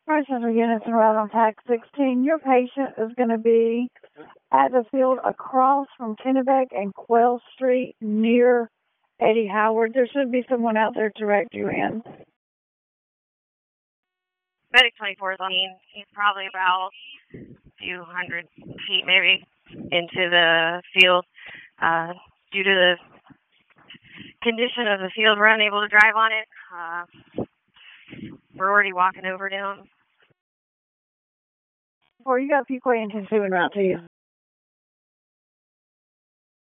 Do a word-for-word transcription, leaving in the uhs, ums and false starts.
First Central Units and right on tax sixteen. Your patient is going to be at the field across from Kennebec and Quail Street near Eddie Howard. There should be someone out there to direct you in. Medic twenty-four is on. He's probably about a few hundred feet maybe into the field. Uh, due to the condition of the field, we're unable to drive on it. Uh, we're already walking over to him. Or you got Fuquay and Tennessee en route to you.